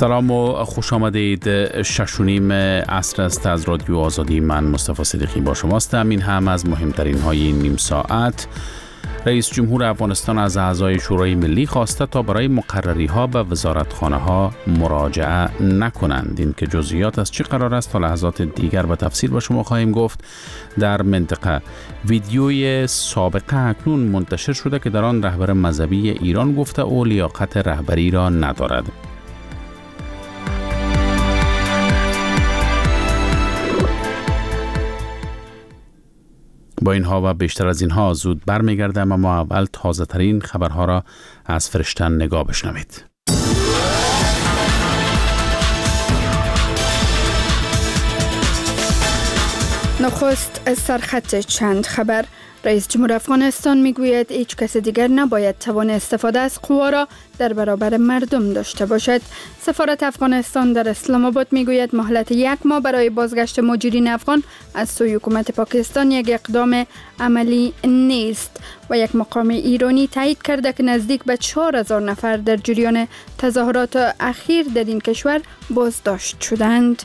سلام و خوش آمدید. 6:30 عصر است از رادیو آزادی. من مصطفی صدیقی با شماستم. این هم از مهمترین های نیم ساعت. رئیس جمهور افغانستان از اعضای شورای ملی خواسته تا برای مقرری ها به وزارتخانه ها مراجعه نکنند. این که جزئیات از چه قرار است تا لحظات دیگر به تفصیل با شما خواهیم گفت. در منطقه ویدیوی سابقه اکنون منتشر شده که در آن رهبر مذهبی ایران گفته او لیاقت رهبری را ندارد. با اینها و بیشتر از اینها زود برمیگردم، اما اول تازه ترین خبرها را از فرشتن نگاه بشنوید. نخست سرخط چند خبر. رئیس جمهور افغانستان میگوید هیچ کس دیگر نباید توان استفاده از قوا را در برابر مردم داشته باشد. سفارت افغانستان در اسلام آباد میگوید مهلت 1 ماه برای بازگشت مهاجرین افغان از سوی حکومت پاکستان یک اقدام عملی نیست و یک مقام ایرانی تایید کرده که نزدیک به 4000 نفر در جریان تظاهرات اخیر در این کشور بازداشت شدند.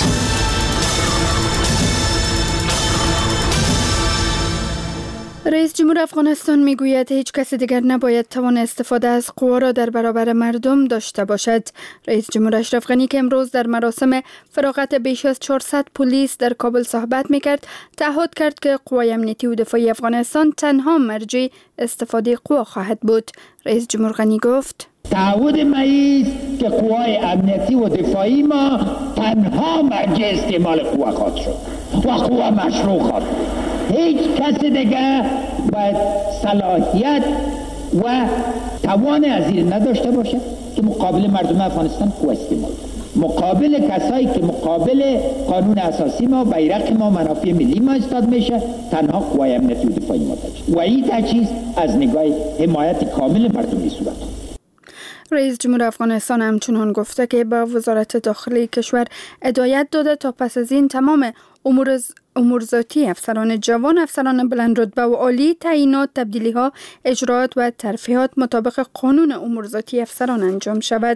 رئیس جمهور افغانستان میگوید هیچ کس دیگر نباید توان استفاده از قوا را در برابر مردم داشته باشد. رئیس جمهور اشرف غنی که امروز در مراسم فراغت بیش از 400 پلیس در کابل صحبت میکرد، تعهد کرد که قوای امنیتی و دفاعی افغانستان تنها مرجع استفاده قوا خواهد بود. رئیس جمهور غنی گفت: تعهد ما است که قوای امنیتی و دفاعی ما تنها مرجع استعمال قوا خواهد شد و قوا مشروع خواهد بود. هیچ کس دیگه باید صلاحیت و توان از این نداشته باشه که مقابل مردم افغانستان قوا استعمال کنه، مقابل کسایی که مقابل قانون اساسی ما، بیرق ما، منافع ملی ما استاد میشه، تنها قوای امنیتی و دفاعی ما تجهیز و این تجهیز از نگاه حمایت کامل مردمی صورت. رئیس جمهور افغانستان همچنان گفته که با وزارت داخلی کشور هدایت داده تا پس از این تمام امور ذاتی افسران جوان، افسران بلند رتبه و عالی، تعیینات، تبدیلی ها، اجراءات و ترفیعات مطابق قانون امور ذاتی افسران انجام شود.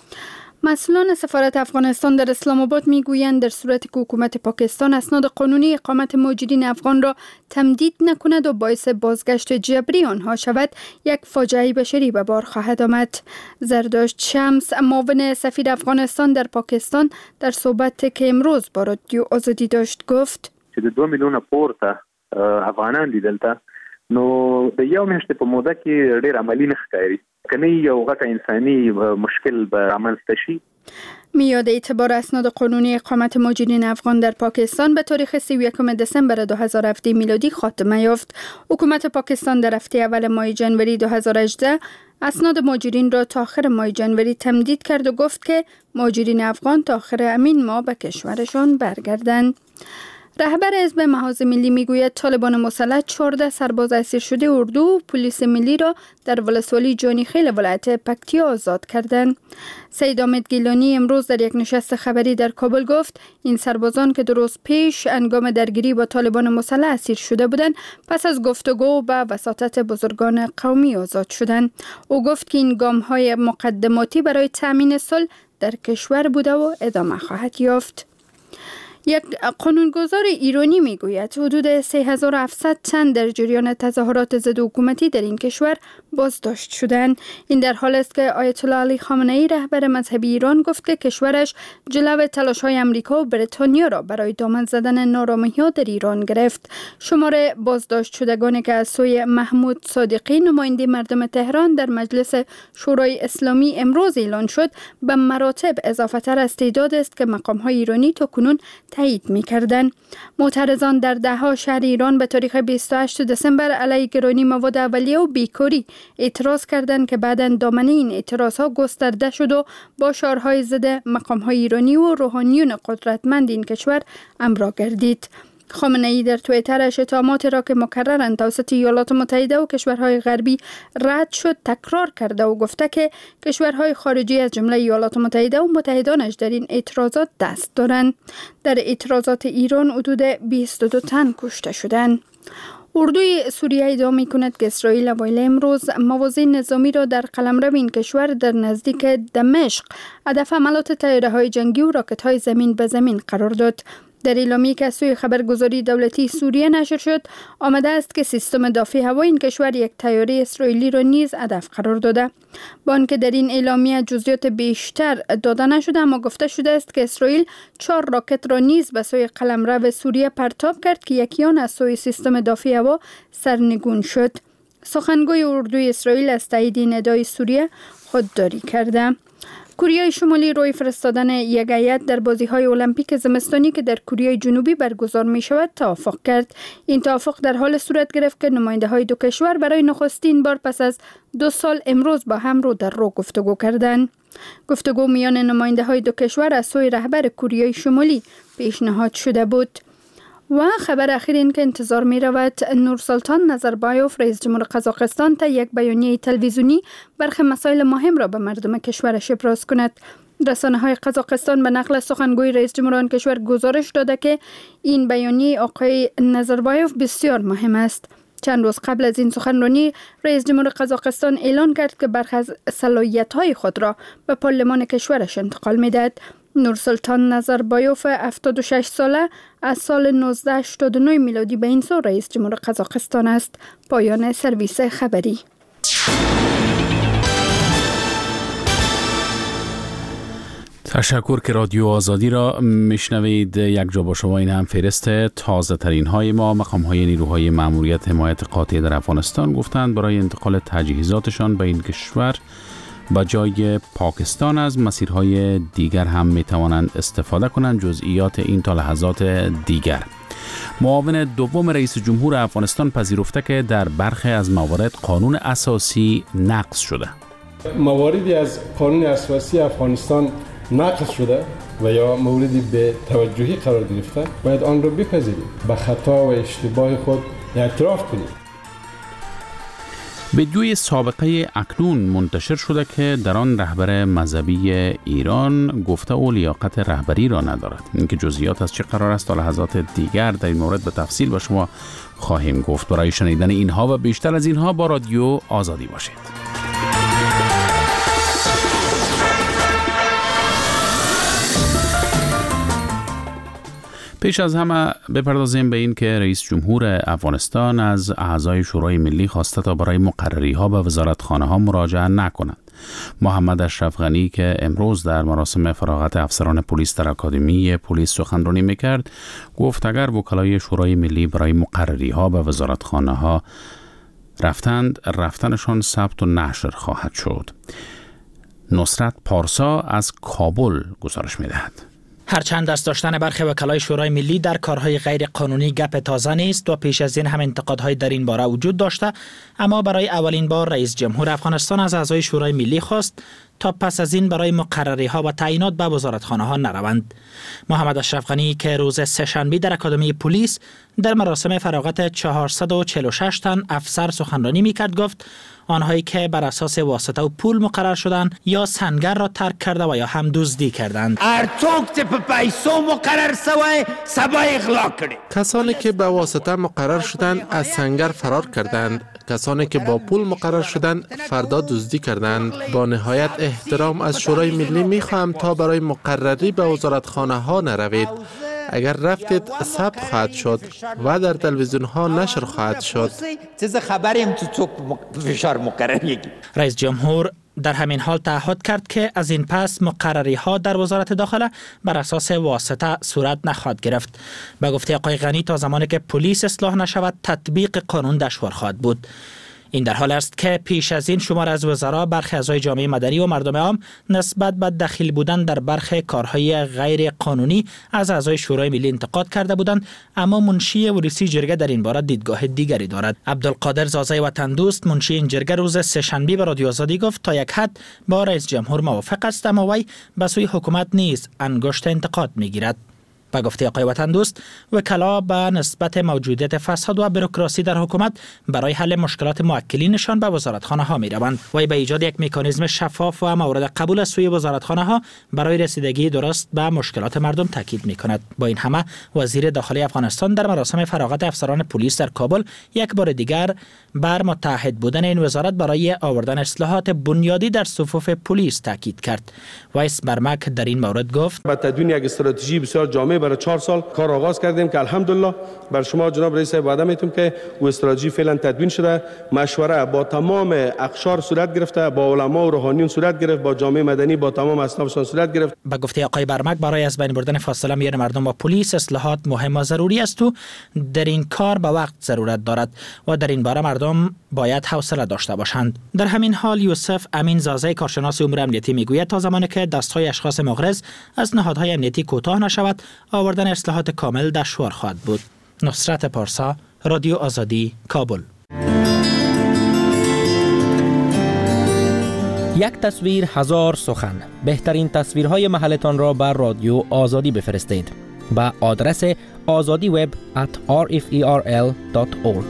مسئولان سفارت افغانستان در اسلام آباد میگویند در صورتی که حکومت پاکستان اسناد قانونی اقامت مهاجرین افغان را تمدید نکند و باعث بازگشت جبری آنها شود، یک فاجعه بشری به بار خواهد آمد. زرداشت شمس، معاون سفیر افغانستان در پاکستان، در صحبت که امروز با رادیو آزادی داشت گفت: چې 2 میلیونه پورته افغانان دي دلته، نو د یو میاشتې په موده کې ډېر عملی نه ښکاري، کنه یو غټه انساني مشکل به رامنځته شي. میاد اعتبار اسناد قانونی اقامت مهاجرین افغان در پاکستان به تاریخ 31 دسامبر 2017 میلادی خاتمه یافت. حکومت پاکستان در هفته اول ماه جنوری 2018 اسناد مهاجرین را تا آخر ماه جنوری تمدید کرد و گفت که مهاجرین افغان تا آخر همین ماه به کشورشان برگردند. رهبر حزب محاذ ملی میگوید طالبان مسلح 14 سرباز اسیر شده اردو و پلیس ملی را در ولسوالی جانی خیل ولایت پکتیا آزاد کردند. سید حامد گیلانی امروز در یک نشست خبری در کابل گفت این سربازان که 2 روز پیش هنگام درگیری با طالبان مسلح اسیر شده بودند، پس از گفتگو با وساطت بزرگان قومی آزاد شدند. او گفت که این گام‌های مقدماتی برای تامین صلح در کشور بوده و ادامه خواهد یافت. یک قانونگذار ایرانی میگوید حدود 3700 تن در جریان تظاهرات ضد حکومتی در این کشور بازداشت شدند. این در حالی است که آیت الله علی خامنه ای رهبر مذهبی ایران گفت که کشورش جلو تلاش‌های آمریکا و بریتانیا را برای دامن زدن نارامی‌ها در ایران گرفت. شمار بازداشت شدگانی که از سوی محمود صادقی نماینده مردم تهران در مجلس شورای اسلامی امروز اعلان شد به مراتب اضافه تر از تعداد است که مقام‌های ایرانی تاکنون تایید می‌کردند. معترضان در ده‌ها شهر ایران به تاریخ 28 دسامبر علیه گرانی مواد اولیه و بیکاری اعتراض کردند که بعداً دامنه این اعتراضها گسترده شد و با شعارهای ضد مقام‌های ایرانی و روحانیون قدرتمند این کشور همراه گردید. خامنه ای در توییترش اتهامات را که مکرراً توسط ایالات متحده و کشورهای غربی رد شد تکرار کرده و گفته که کشورهای خارجی از جمله ایالات متحده و متحدانش در این اعتراضات دست دارند. در اعتراضات ایران حدود 22 تن کشته شدند. اردوی سوریه ادعا می‌کند که اسرائیل اوایل امروز موازین نظامی را در قلمرو این کشور در نزدیک دمشق هدف حملات طیاره‌های جنگی و راکت‌های زمین به زمین قرار داد. در اعلامیه‌ای که از سوی خبرگزاری دولتی سوریه نشر شد، آمده است که سیستم دفاع هوایی این کشور یک طیاره اسرائیلی را نیز هدف قرار داده. با آنکه در این اعلامیه جزئیات بیشتر داده نشده، اما گفته شده است که اسرائیل 4 راکت را نیز به سوی قلمرو سوریه پرتاب کرد که یکی آن از سوی سیستم دفاع هوا سرنگون شد. سخنگوی اردوی اسرائیل از تایید این ادعای سوریه خودداری کرده. کره شمالی روی فرستادن یک هیئت در بازی‌های المپیک زمستانی که در کره جنوبی برگزار می‌شود توافق کرد. این توافق در حال صورت گرفت که نماینده‌های دو کشور برای نخستین بار پس از 2 سال امروز با هم رو در رو گفتگو کردند. گفتگو میان نماینده‌های دو کشور از سوی رهبر کره شمالی پیشنهاد شده بود. و خبر اخیر این که انتظار می رود نورسلطان نظربایوف رئیس جمهور قزاقستان تا یک بیانیه تلویزیونی برخی مسائل مهم را به مردم کشورش ابراز کند. رسانه‌های قزاقستان به نقل سخنگوی رئیس جمهور آن کشور گزارش داده که این بیانیه آقای نظربایوف بسیار مهم است. چند روز قبل از این سخنرانی رئیس جمهور قزاقستان اعلان کرد که برخی از صلاحیت‌های خود را به پارلمان کشورش انتقال می‌دهد. نورسلطان نظربایوف 76 ساله از سال 1989 میلادی به این سو رئیس جمهور قزاقستان است. پایان سرویس خبری. تشکر که رادیو آزادی را میشنوید. یک جا با شما. این هم فهرست تازه ترین های ما. مقام های نیروهای ماموریت حمایت قاطع در افغانستان گفتند برای انتقال تجهیزاتشان به این کشور با جای پاکستان از مسیرهای دیگر هم می توانند استفاده کنند. جزئیات این تا لحظات دیگر. معاون دوم رئیس جمهور افغانستان پذیرفته که در برخی از موارد قانون اساسی نقض شده. مواردی از قانون اساسی افغانستان نقض شده و یا موردی به توجهی قرار گرفته، باید آن را بپذیریم، به خطا و اشتباه خود اعتراف کنیم. ویدیوی سابقه اکنون منتشر شده که در آن رهبر مذهبی ایران گفته او لیاقت رهبری را ندارد. اینکه جزئیات از چه قرار است تا لحظات دیگر در این مورد به تفصیل با شما خواهیم گفت. برای شنیدن اینها و بیشتر از اینها با رادیو آزادی باشید. پیش از همه بپردازیم به این که رئیس جمهور افغانستان از اعضای شورای ملی خواسته تا برای مقرری ها به وزارتخانه ها مراجعه نکنند. محمد اشرف غنی که امروز در مراسم فراغت افسران پلیس در اکادمی پلیس سخنرانی میکرد، گفت اگر وکلای شورای ملی برای مقرری ها به وزارتخانه ها رفتنشان ثبت و نشر خواهد شد. نصرت پارسا از کابل گزارش میدهد. هرچند دست داشتن برخی وکلای شورای ملی در کارهای غیر قانونی گپ تازه نیست و پیش از این هم انتقادهای در این باره وجود داشته، اما برای اولین بار رئیس جمهور افغانستان از اعضای شورای ملی خواست تا پس از این برای مقرری ها و تعیینات به وزارتخانه ها نروند. محمد اشرف غنی که روز سه‌شنبه در اکادمی پلیس در مراسم فراغت 446 تن افسر سخنرانی میکرد گفت آنهایی که بر اساس واسطه و پول مقرر شدند یا سنگر را ترک کرده و یا هم دزدی کردند. کسانی که به واسطه مقرر شدند از سنگر فرار کردند، کسانی که با پول مقرر شدند فردا دزدی کردند. با نهایت احترام از شورای ملی میخواهم تا برای مقرری به وزارتخانه ها نروید. اگر رفتید ثبت خواهد شد و در تلویزیون ها نشر خواهد شد. رئیس جمهور در همین حال تعهد کرد که از این پس مقرری ها در وزارت داخله بر اساس واسطه صورت نخواهد گرفت. به گفته آقای غنی تا زمانی که پلیس اصلاح نشود تطبیق قانون دشوار خواهد بود. این در حال است که پیش از این شمار از وزرا، برخی اعضای جامعه مدنی و مردم عام نسبت به دخیل بودن در برخی کارهای غیر قانونی از اعضای شورای ملی انتقاد کرده بودند، اما منشی ولسی جرگه در این باره دیدگاه دیگری دارد. عبدالقادر زازای وطن دوست منشی این جرگه روز سه‌شنبه به رادیو آزادی گفت تا یک حد با رئیس جمهور موافق است، اما وی به سوی حکومت نیز انگشت انتقاد میگیرد. به گفته آقای وطن دوست، وکلا به نسبت موجودیت فساد و بروکراسی در حکومت برای حل مشکلات موکلینشان به وزارتخانه ها می روند و به ایجاد یک مکانیزم شفاف و مورد قبول از سوی وزارتخانه ها برای رسیدگی درست به مشکلات مردم تاکید می کند. با این همه وزیر داخلی افغانستان در مراسم فراغت افسران پلیس در کابل یک بار دیگر بر متحد بودن این وزارت برای آوردن اصلاحات بنیادی در صفوف پلیس تاکید کرد. وایس برمک در این مورد گفت: با تدوین یک استراتژی بسیار جامع برای 4 سال کار آغاز کردیم که الحمدلله بر شما جناب رئیس وعده میتونم که و استراتژی فعلا تدوین شده، مشوره با تمام اقشار صورت گرفته، با علما و روحانیون صورت گرفت، با جامعه مدنی، با تمام اصنافشان صورت گرفت. به گفته آقای برمک برای از بین بردن فاصله میان مردم و پلیس اصلاحات مهم و ضروری است و در این کار به وقت ضرورت دارد و در این باره مردم باید حوصله داشته باشند. در همین حال یوسف امین زازه کارشناس امور امنیتی میگوید تا زمانی که دستهای اشخاص مغرض از نهادهای امنیتی کوتاه نشود، آوردن اصلاحات کامل دشوار خواهد بود. نصرت پارسا، رادیو آزادی، کابل. یک تصویر هزار سخن. بهترین تصویرهای محلتان را بر رادیو آزادی بفرستید با آدرس azadiweb@rferl.org.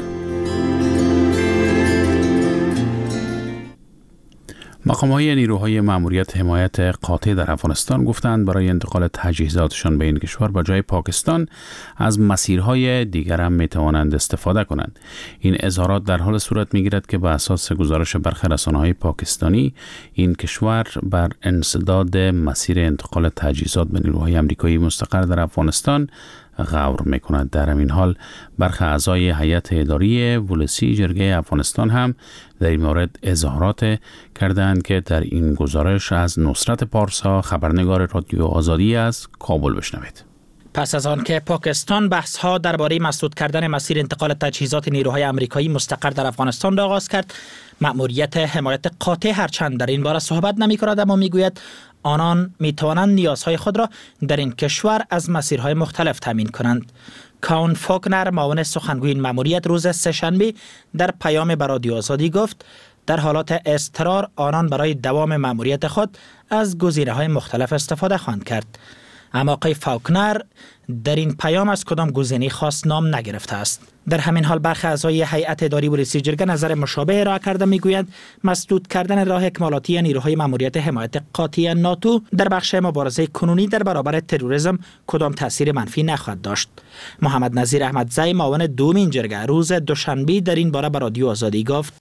مقام‌های نیروهای ماموریت حمایت قاطع در افغانستان گفتند برای انتقال تجهیزاتشان به این کشور با جای پاکستان از مسیرهای دیگر هم میتوانند استفاده کنند. این اظهارات در حال صورت میگیرد که به اساس گزارش برخی رسانه‌های پاکستانی این کشور بر انسداد مسیر انتقال تجهیزات به نیروهای آمریکایی مستقر در افغانستان غور میکند. در همین حال برخی اعضای هیئت اداری ولسی جرگه افغانستان هم در این مورد اظهارات کردند که در این گزارش از نصرت پارسا، خبرنگار رادیو آزادی از کابل بشنوید. پس از آن که پاکستان بحث‌ها درباره مسدود کردن مسیر انتقال تجهیزات نیروهای آمریکایی مستقر در افغانستان را آغاز کرد، مأموریت حمایت قاطع هرچند در این باره صحبت نمی‌کند اما میگوید آنان می‌توانند نیازهای خود را در این کشور از مسیرهای مختلف تامین کنند. کاون فوکنر، معاون سخنگوی این مأموریت، روز سه‌شنبه در پیام به رادیو آزادی گفت در حالات اضطرار آنان برای دوام مأموریت خود از گزینه‌های مختلف استفاده خواهند کرد. اما آقای فاوکنر در این پیام از کدام گزینه خاص نام نگرفته است. در همین حال برخی اعضای هیئت اداری ولسی جرگه نظر مشابه ارائه کرده میگویند مسدود کردن راه اکمالاتی نیروهای ماموریت حمایت قاطع ناتو در بخش مبارزه کنونی در برابر تروریسم کدام تاثیر منفی نخواهد داشت. محمد نظیر احمدزی، معاون دومین جرگه، روز دوشنبه در این باره به رادیو آزادی گفت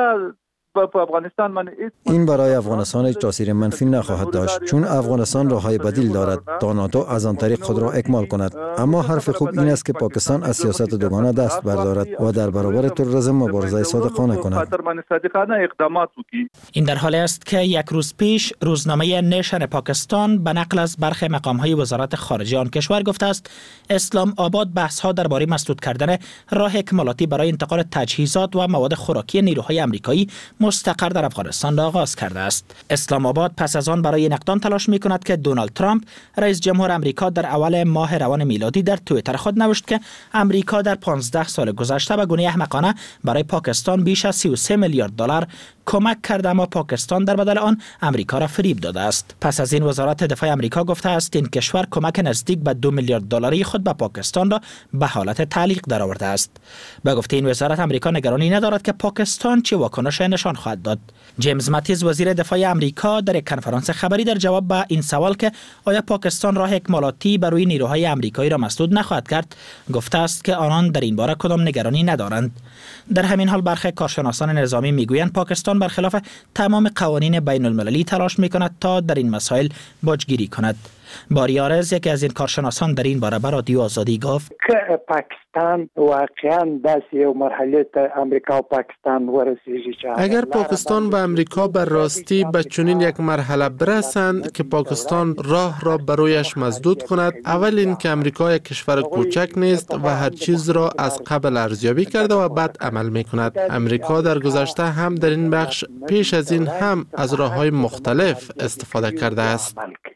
این برای افغانستان هیچ تاثیر منفی نخواهد داشت چون افغانستان راههای بدیل دارد تا ناتو از آن طریق خود را اکمال کند. اما حرف خوب این است که پاکستان از سیاست دوگانه دست بردارد و در برابر تروریسم مبارزه صادقانه کند. این در حالی است که یک روز پیش روزنامه نیشن پاکستان به نقل از برخی مقام‌های وزارت خارجه آن کشور گفته است اسلام آباد بحث‌ها درباره مسدود کردن راه اکمالاتی برای انتقال تجهیزات و مواد خوراکی نیروهای آمریکایی مستقر در افغانستان را آغاز کرده است. اسلام آباد پس از آن برای این اقدام تلاش می‌کند که دونالد ترامپ رئیس جمهور آمریکا در اول ماه روان میلادی در توییتر خود نوشت که آمریکا در 15 سال گذشته به گونه احمقانه برای پاکستان بیش از 33 میلیارد دلار کمک کرده اما پاکستان در بدل آن آمریکا را فریب داده است. پس از این وزارت دفاع آمریکا گفته است این کشور کمک نزدیک به 2 میلیارد دلاری خود به پاکستان را به حالت تعلیق درآورده است. به گفته این وزارت آمریکا نگرانی ندارد که پاکستان چه واکنش نشان خواهد داد. جیمز ماتیز، وزیر دفاع آمریکا، در یک کنفرانس خبری در جواب به این سوال که آیا پاکستان راه اکمالاتی بر روی نیروهای آمریکایی را مسدود نخواهد کرد، گفته است که آنان در این باره کدام نگرانی ندارند. در همین حال برخی کارشناسان نظامی میگویند پاکستان برخلاف تمام قوانین بین المللی تلاش میکند تا در این مسائل باجگیری کند. باری آرز، یکی از این کارشناسان، در این باره به رادیو آزادی گفت که پاکستان واقعا دست یو مرحله امریکا و پاکستان ورسیږي اگر پاکستان و امریکا به راستی به چنین یک مرحله برسند که پاکستان راه را برویش مسدود کند، اول این که امریکا یک کشور کوچک نیست و هر چیز را از قبل ارزیابی کرده و بعد عمل می کند. امریکا در گذشته هم در این بخش پیش از این هم از راه‌های مختلف استفاده کرده است.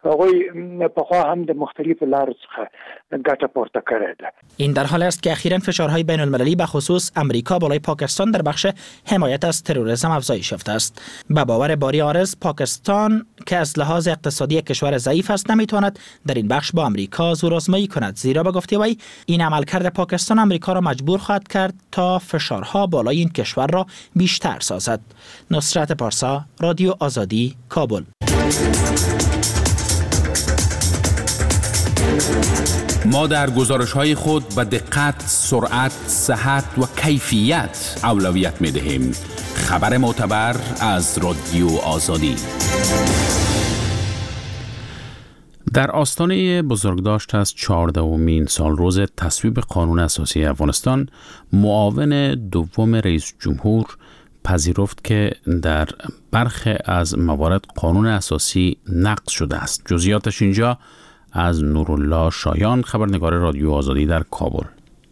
هغوی پخوا هم د مختلفو لارو څخه ګټه پورته کړې ده. این در حال است که اخیراً فشارهای بین المللی به خصوص امریکا بالای پاکستان در بخش حمایت از تروریسم افزایش یافته است. به باور باری آرز، پاکستان که از لحاظ اقتصادی کشور ضعیف است نمیتواند در این بخش با امریکا زورآزمایی کند، زیرا به گفته وی این عملکرد پاکستان امریکا را مجبور خواهد کرد تا فشارها بالای این کشور را بیشتر سازد. نصرت پارسا، رادیو آزادی، کابل. ما در گزارش‌های خود به دقت، سرعت، صحت و کیفیت اولویت می‌دهیم. خبر معتبر از رادیو آزادی. در آستانه بزرگداشت از 14مین سالروز تصویب قانون اساسی افغانستان، معاون دوم رئیس جمهور پذیرفت که در برخی از موارد قانون اساسی نقض شده است. جزئیاتش اینجا از نورالله شایان، خبرنگار رادیو آزادی در کابل.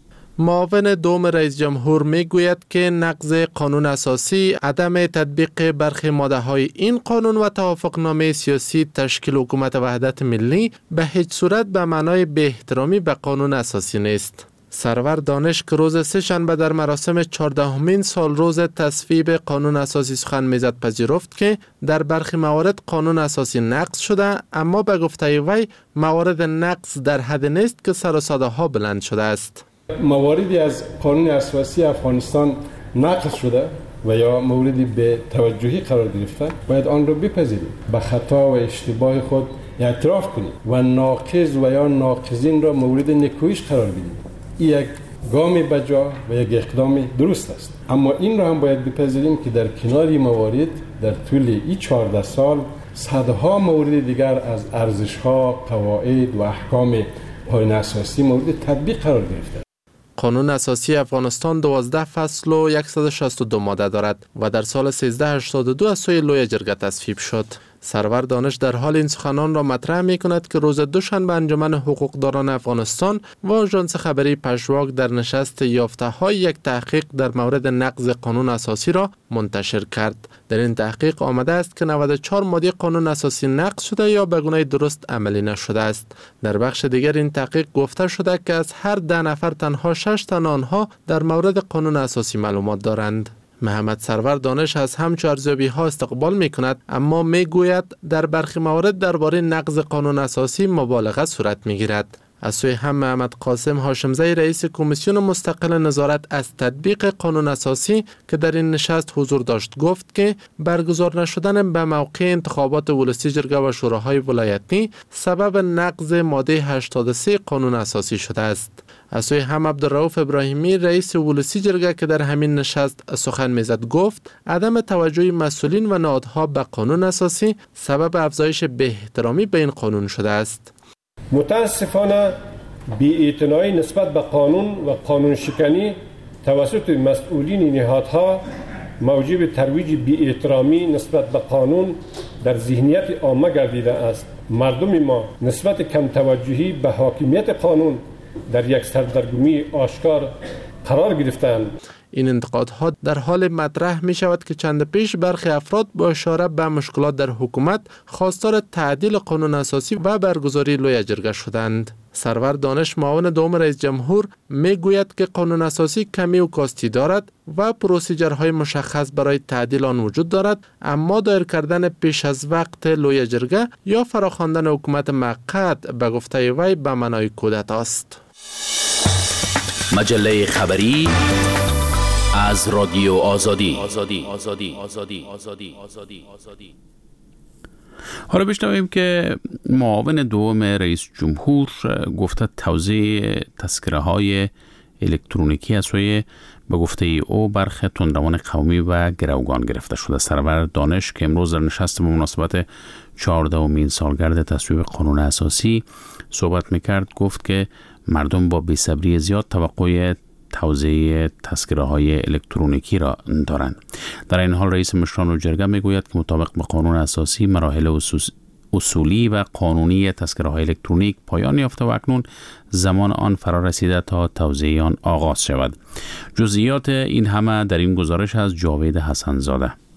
معاون دوم رئیس جمهور می گوید که نقض قانون اساسی، عدم تطبیق برخی ماده‌های این قانون و توافقنامه سیاسی تشکیل حکومت وحدت ملی به هیچ صورت به معنای بی احترامی به قانون اساسی نیست. سرور دانش که روز سه‌شنبه در مراسم 14مین سالروز تصویب قانون اساسی سخن میزد پذیرفت که در برخی موارد قانون اساسی نقض شده، اما به گفته وی موارد نقض در حد نیست که سر و صداها بلند شده است. مواردی از قانون اساسی افغانستان نقض شده و یا موردی به توجهی قرار گرفته، باید آن را بپذیریم، به خطا و اشتباه خود اعتراف کنیم و ناقض و یا ناقضین را مورد نکویش قرار بدیم. این یک گام بجا و یک اقدام درست است، اما این را هم باید بپذیریم که در کنار این موارد در طول این 14 سال صدها مورد دیگر از ارزش‌ها، قواعد و احکام پایین اساسی مورد تطبیق قرار گرفته. قانون اساسی افغانستان 12 فصل و 162 ماده دارد و در سال 1382 از سوی لوی جرگه تصویب شد. سرور دانش در حال این سخنان را مطرح می کند که روز دوشنبه انجمن حقوقداران افغانستان و آژانس خبری پژواک در نشست یافته های یک تحقیق در مورد نقض قانون اساسی را منتشر کرد. در این تحقیق آمده است که 94 ماده قانون اساسی نقض شده یا به گونه درست عملی نشده است. در بخش دیگر این تحقیق گفته شده که از هر 10 نفر تنها 6 تن آنها در مورد قانون اساسی معلومات دارند. محمد سرور دانش از همچو ارزیابی ها استقبال می کند، اما می گوید در برخی موارد درباره نقض قانون اساسی مبالغه صورت می گیرد. از سوی هم محمد قاسم هاشمزی رئیس کمیسیون مستقل نظارت از تطبیق قانون اساسی که در این نشست حضور داشت گفت که برگزار نشدن به موقع انتخابات ولسی جرگه و شوراهای ولایتی سبب نقض ماده 83 قانون اساسی شده است. از سوی هم عبدالرؤوف ابراهیمی رئیس ولسی جرگه که در همین نشست سخن میزد گفت عدم توجه مسئولین و نهادها به قانون اساسی سبب افزایش بی‌احترامی به این قانون شده است. متاسفانه بی‌اعتنایی نسبت به قانون و قانون شکنی توسط مسئولین نهادها موجب ترویج بی‌احترامی نسبت به قانون در ذهنیت عامه گردیده است. مردم ما نسبت کم توجهی به حاکمیت قانون در یک سردرگمی آشکار قرار گرفتند. این انتقادها در حال مطرح می شود که چند پیش برخی افراد با اشاره به مشکلات در حکومت خواستار تعدیل قانون اساسی و برگزاری لوی جرگه شدند. سرور دانش معاون دوم رئیس جمهور می گوید که قانون اساسی کمی و کاستی دارد و پروسیجرهای مشخص برای تعدیل آن وجود دارد، اما دایر کردن پیش از وقت لوی جرگه یا فراخواندن حکومت موقت به گفته وی به معنای کودتا است. مجله خبری از رادیو آزادی. حالا بشنویم که معاون دوم رئیس جمهور گفته توزیع تذکره های الکترونیکی از سوی به گفته او برخی تندروان قومی و گروگان گرفته شده. سرور دانش که امروز در نشست به مناسبت 14مین سالگرد تصویب قانون اساسی صحبت میکرد گفت که مردم با بی‌صبری زیاد توقع توزیع تذکره های الکترونیکی را دارند. در این حال رئیس مشران جرگه میگوید که مطابق به قانون اساسی مراحل اصولی و قانونی تذکره های الکترونیک پایان یافته و اکنون زمان آن فرا رسیده تا توزیع آن آغاز شود. جزئیات این همه در این گزارش از جاوید حسن زاده.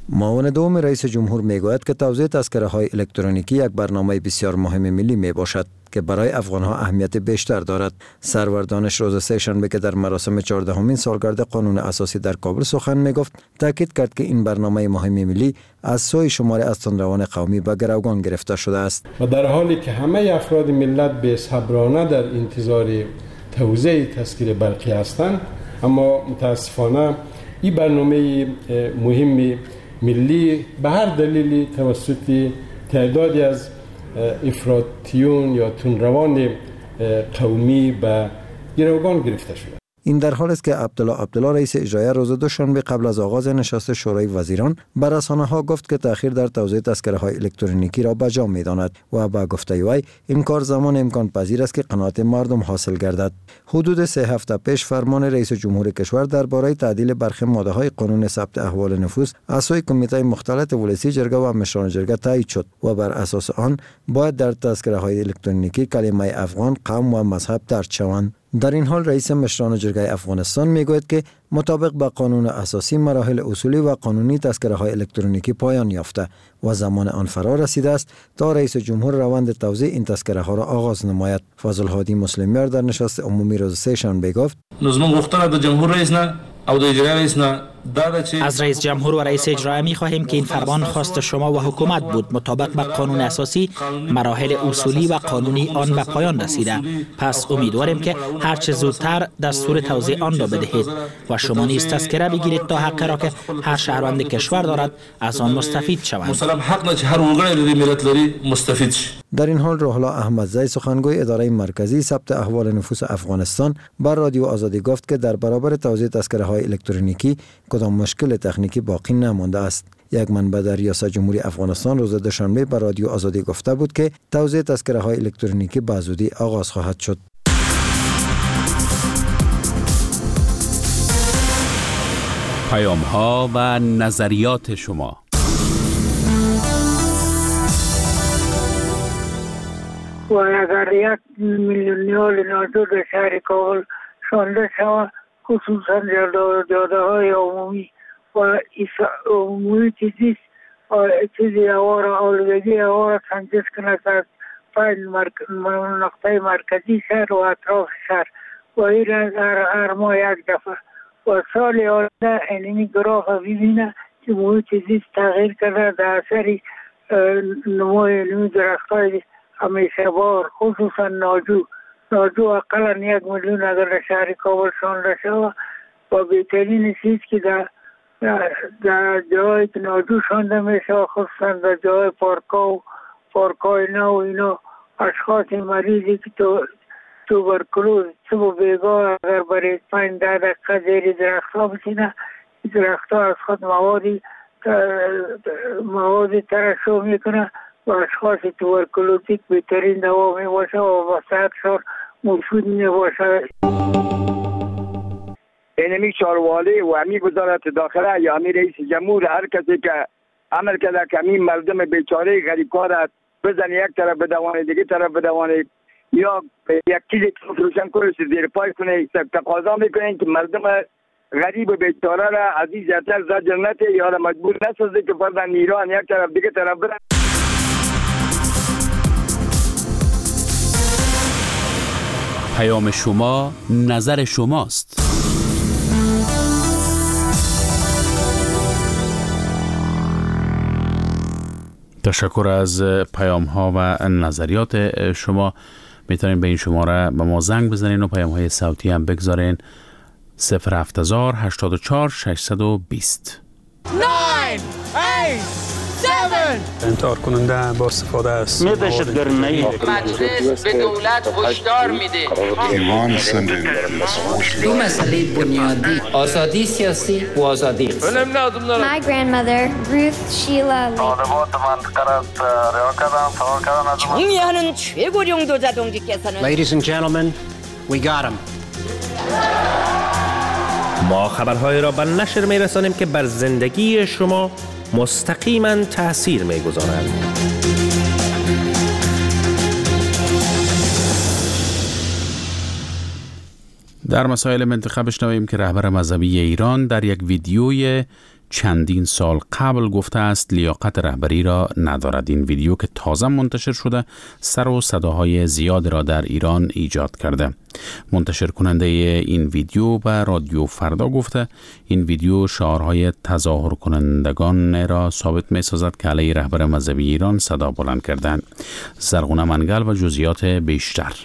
معاون دوم رئیس جمهور میگوید که توزیع تذکره های الکترونیکی یک برنامه بسیار مهم ملی می باشد که برای افغان ها اهمیت بیشتر دارد. سرور دانش روز سه‌شنبه که در مراسم 14مین سالگرد قانون اساسی در کابل سخن می گفت، تاکید کرد که این برنامه مهم ملی از سوی شماری از تندروان قومی به گروگان گرفته شده است. و در حالی که همه افراد ملت به صبرانه در انتظار توزیع تذکره برقی هستند، اما متاسفانه این برنامه مهم ملی به هر دلیلی توسط تعدادی از افراطیون یا تندروان قومی به گروگان گرفته شده. این در حالی است که عبدالله رئیس اجرایی روز دوشنبه قبل از آغاز نشست شورای وزیران به رسانه‌ها گفت که تأخیر در توزیع تذکره‌های الکترونیکی را بجا می‌داند و با گفته وی این کار زمان امکان پذیر است که قناعت مردم حاصل گردد. حدود 3 هفته پیش فرمان رئیس جمهور کشور درباره تعدیل برخی ماده‌های قانون ثبت احوال نفوس از سوی کمیته مختلط ولسی جرگه و مشران جرگه تایید شد و بر اساس آن باید در تذکره‌های الکترونیکی کلمه افغان، قوم و مذهب درج شوند. در این حال رئیس مشران جرگه افغانستان میگوید که مطابق با قانون اساسی مراحل اصولی و قانونی تذکره های الکترونیکی پایان یافته و زمان آن فرا رسیده است تا رئیس جمهور روند توزیع این تذکره ها را آغاز نماید. فضل هادی مسلمیار در نشست عمومی روز سه‌شنبه گفت: از رئیس جمهور و رئیس اجرایی می خواهیم که این فرمان خواست شما و حکومت بود. مطابق با قانون اساسی مراحل اصولی و قانونی آن به پایان رسیده. پس امیدواریم که هر چه زودتر دستور توزیع آن را بدهید و شما نیز تذکره بگیرید تا حق را که هر شهروند کشور دارد از آن مستفید شوند. در این حال روح الله احمدزی سخنگوی اداره مرکزی ثبت احوال نفوس افغانستان بر رادیو آزادی گفت که در برابر توزیع تذکره های الکترونیکی کدام مشکل تکنیکی باقی نمانده است. یک منبع در ریاست جمهوری افغانستان روز دوشنبه بر رادیو آزادی گفته بود که توزیع تذکره های الکترونیکی به زودی آغاز خواهد شد. پیام ها و نظریات شما. و اگر 1 میلیونیال ناجور در شهر کابل شانده شود، خصوصا جاده های عمومی و عمومی چیزی هوا را آلودگی هوا را تنظیم کند از 5 نقطه مرکزی شهر و اطراف شهر و این هر ماه یک دفعه و سال آینده اینمی گراف ببینه که محیط زیست تغییر کرده در اثر نمای نمی درخت های همیشه بار، خصوصا ناجو اقلا 1 میلیون اگر در شهر کابل شانده شود و بهترین چیز که در جایی که ناجو شانده میشه، خصوصا در جای پارکای نو اینا، اشخاص مریضی که توبرکلوز صبح بیگاه اگر برای 5-10 دقیقه زیر درخت ها بشینه، درخت ها از خود مواد ترشح میکنه و اشخاص توبرکلوزیک بهترین دوا می باشه و با صحتشان مفید می باشه. اینمی چاروالی و همی وزارت داخله یا همی رئیس جمهور هر کسی که عمل کرده که همی مردم بیچاره غریبکار بزنی یک طرف بدوانه دیگه طرف بدوانه یا یک چیزی روشن کنه زیر پای کنه، تقاضا میکنه که مردم غریب و بیچاره را از این زیادتر زجر نده یا را مجبور نسازه که فردا ایران یک طرف دیگه طرف برن. پیام شما نظر شماست. تشکر از پیام ها و نظریات شما. میتونین به این شماره به ما زنگ بزنین و پیام های صوتی هم بگذارین. 070 84 620. 9 8 7 انتحار کننده با استفاده است. مجلس به دولت هشدار میده. دو مسئله بنیادی، آزادی سیاسی و آزادی اقتصادی. My grandmother, Ruth Sheila Lee. 정의하는 최고령 도자 동지께서는 Ladies and gentlemen, we got him. ما خبرهای را به نشر می‌رسانیم که بر زندگی شما مستقیما تأثیر می‌گذارند. در مسائل منطقه بشنویم که رهبر مذهبی ایران در یک ویدیوی چندین سال قبل گفته است لیاقت رهبری را ندارد. این ویدیو که تازه منتشر شده سر و صداهای زیاد را در ایران ایجاد کرده. منتشر کننده این ویدیو به رادیو فردا گفته این ویدیو شعارهای تظاهر کنندگان را ثابت می سازد که علیه رهبر مذهبی ایران صدا بلند کردند. زرغونه منگل و جزئیات بیشتر.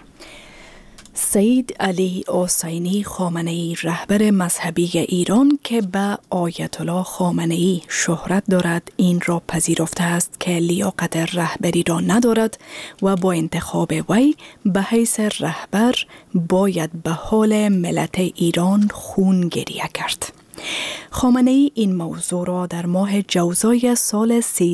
سید علی حسینی خامنه‌ای رهبر مذهبی ایران که به آیت الله خامنه‌ای شهرت دارد این را پذیرفته است که لیاقت رهبری را ندارد و با انتخاب وی به حیث رهبر باید به حال ملت ایران خون گریه کرد. خامنه‌ای این موضوع را در ماه جوزای سال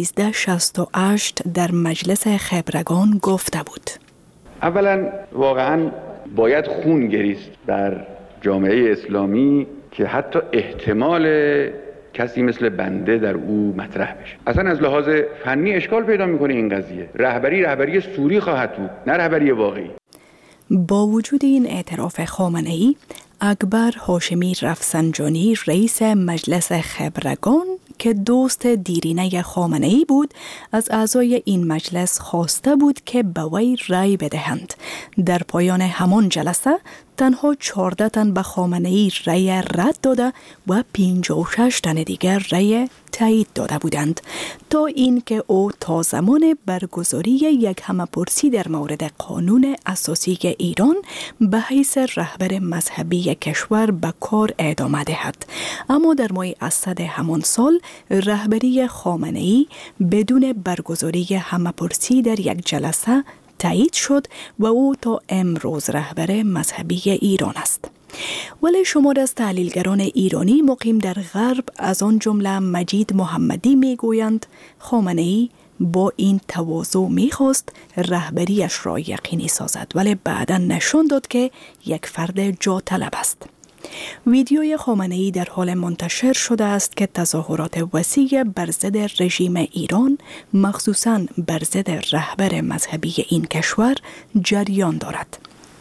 1368 در مجلس خبرگان گفته بود. اولا واقعا باید خون گریست در جامعه اسلامی که حتی احتمال کسی مثل بنده در او مطرح بشه. اصلا از لحاظ فنی اشکال پیدا میکنه این قضیه. رهبری سوری خواهد بود، نه رهبری واقعی. با وجود این اعتراف خامنه‌ای، اکبر هاشمی رفسنجانی رئیس مجلس خبرگان که دوست دیرینه خامنه‌ای بود از اعضای این مجلس خواسته بود که به وی رأی بدهند. در پایان همان جلسه تنها 14 تن به خامنه‌ای رأی رد داده و 56 تن دیگر رأی تایید داده بودند تا اینکه او تا زمان برگزاری یک همه‌پرسی در مورد قانون اساسی ایران به حیث رهبر مذهبی کشور به کار ادامه دهد. اما در ماه اسد همان سال رهبری خامنه‌ای بدون برگزاری همه‌پرسی در یک جلسه تایید شد و او تا امروز رهبر مذهبی ایران است. ولی شمار از تحلیلگران ایرانی مقیم در غرب از آن جمله مجید محمدی میگویند خامنه‌ای با این تواضع میخواست رهبریش را یقینی سازد ولی بعدا نشان داد که یک فرد جا طلب است. ویدیوی خامنه‌ای در حال منتشر شده است که تظاهرات وسیع بر ضد رژیم ایران مخصوصاً بر ضد رهبر مذهبی این کشور جریان دارد.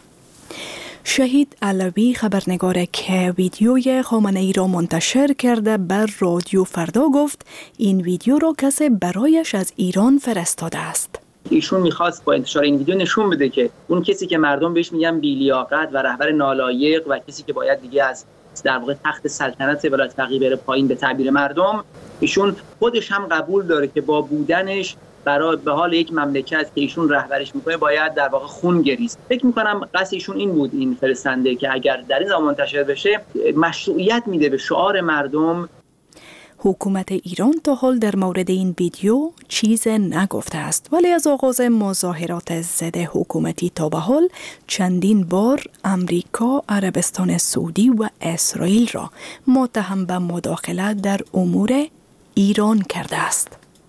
شهید علوی خبرنگار که ویدیوی خامنه‌ای را منتشر کرده بر رادیو فردا گفت این ویدیو را کسی برایش از ایران فرستاده است. ایشون میخواست با انتشار این ویدیو نشون بده که اون کسی که مردم بهش میگن بی‌لیاقت و رهبر نالایق و کسی که باید دیگه از در واقع تخت سلطنت ولایت فقیه بره پایین به تعبیر مردم، ایشون خودش هم قبول داره که با بودنش برای به حال یک مملکت که ایشون رهبریش میکنه باید در واقع خون گریست. فکر میکنم قصد ایشون این بود این فرستنده که اگر در این زمان منتشر بشه مشروعیت میده به شعار مردم. حکومت ایران تا حال در مورد این ویدیو چیز نگفته است ولی از آغاز مظاهرات ضد حکومتی تا به حال چندین بار امریکا، عربستان سعودی و اسرائیل را متهم به مداخله در امور ایران کرده است.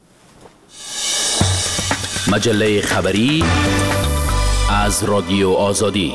مجله خبری از رادیو آزادی.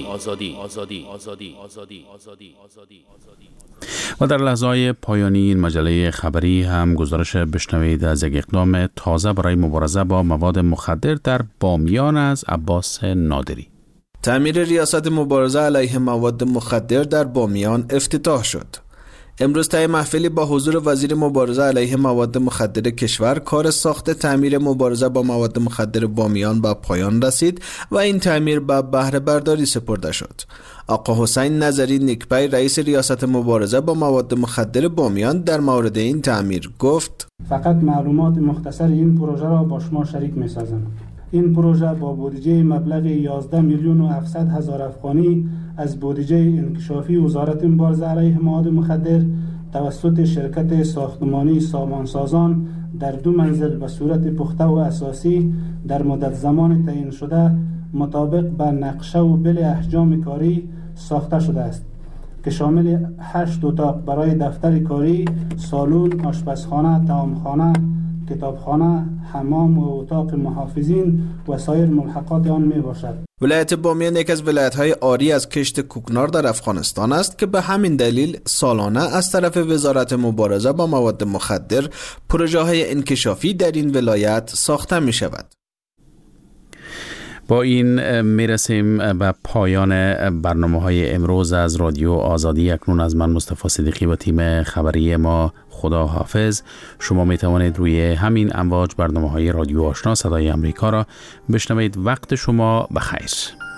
و در لحظه‌های پایانی این مجله خبری هم گزارش بشنوید از یک اقدام تازه برای مبارزه با مواد مخدر در بامیان از عباس نادری. تعمیر ریاست مبارزه علیه مواد مخدر در بامیان افتتاح شد. امروز طی محفلی با حضور وزیر مبارزه علیه مواد مخدر کشور کار ساخت تعمیر مبارزه با مواد مخدر بامیان به پایان رسید و این تعمیر به بهره برداری سپرده شد. آقا حسین نظری نیکپی رئیس ریاست مبارزه با مواد مخدر بامیان در مورد این تعمیر گفت: فقط معلومات مختصر این پروژه را با شما شریک می‌سازم. این پروژه با بودجه مبلغ 11,700,000 افغانی از بودجه انکشافی وزارت مبارزه علیه مواد مخدر توسط شرکت ساختمانی سامانسازان در 2 منزل به صورت پخته و اساسی در مدت زمان تعیین شده مطابق به نقشه و بل احجام کاری ساخته شده است که شامل 8 اتاق برای دفتر کاری، سالن، آشپزخانه، طعامخانه، کتابخانه، حمام و اتاق محافظین و سایر ملحقات آن می باشد. ولایت بامیان یک از ولایت‌های عاری از کشت کوکنار در افغانستان است که به همین دلیل سالانه از طرف وزارت مبارزه با مواد مخدر پروژه‌های انکشافی در این ولایت ساخته می شود. با این میرسیم به پایان برنامه‌های امروز از رادیو آزادی. اکنون از من مصطفی صدیقی و تیم خبری ما خدا حافظ. شما می توانید روی همین امواج برنامه‌های رادیو آشنا صدای امریکا را بشنوید. وقت شما بخیر.